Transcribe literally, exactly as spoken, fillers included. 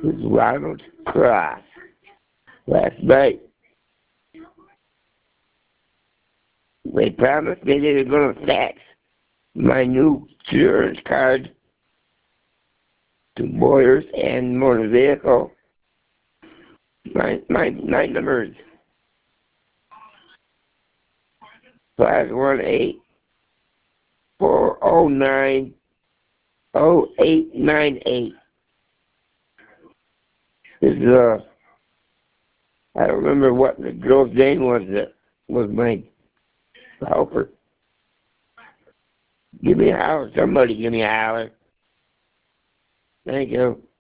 with Ronald Cross last night. They promised me they were going to fax my new insurance card to Boyers and Motor Vehicle. My, my, my number is five one eight, four oh nine, oh eight nine eight. This is, uh, I don't remember what the girl's name was that was my helper. Give me a holler. Somebody give me a holler. Thank you.